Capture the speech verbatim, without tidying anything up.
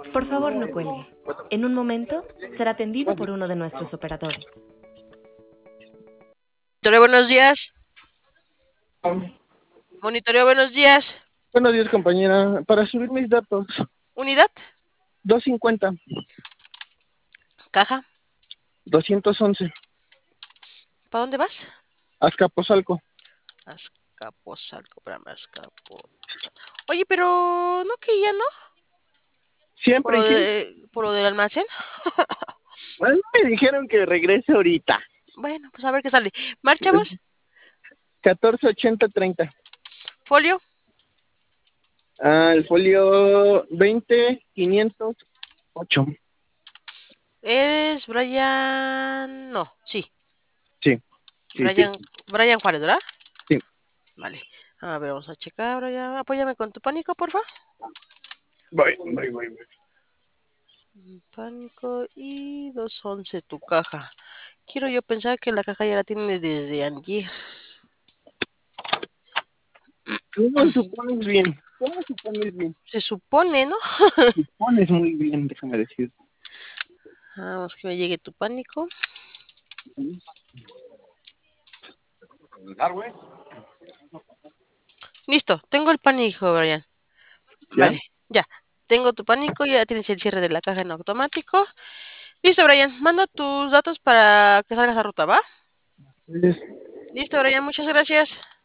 Por favor, no cuelgue. En un momento será atendido por uno de nuestros operadores. Monitoreo, buenos días. Monitoreo, buenos días. Buenos días, compañera. Para subir mis datos. ¿Unidad? doscientos cincuenta. ¿Caja? doscientos once. ¿Para dónde vas? Azcapotzalco. Azcapotzalco, espérame, Azcapotzalco. Oye, pero ¿no que ya no? Siempre. ¿Por lo, Sí. de, por lo del almacén? Bueno, me dijeron que regrese ahorita. Bueno, pues a ver qué sale. ¿Marchamos? catorce ochenta treinta. ¿Folio? Ah, el folio veinte quinientos ocho. ¿Eres Brian? No, sí. Sí. sí Brian, sí. Brian Juárez, ¿verdad? Sí. Vale. A ver, vamos a checar, Brian. Apóyame con tu pánico, porfa. Voy, voy, voy, voy. Pánico y doscientos once tu caja. Quiero yo pensar que la caja ya la tienes desde ayer. ¿Cómo supones bien? ¿Cómo supones bien? Se supone, ¿no? Supones muy bien, déjame decir. Vamos que me llegue tu pánico. Listo, tengo el pánico, Brian. ¿Ya? Vale, ya. Tengo tu pánico, ya tienes el cierre de la caja en automático. Listo, Brian. Mando tus datos para que salgas a ruta, ¿va? Entonces, Listo, Brian. Muchas gracias.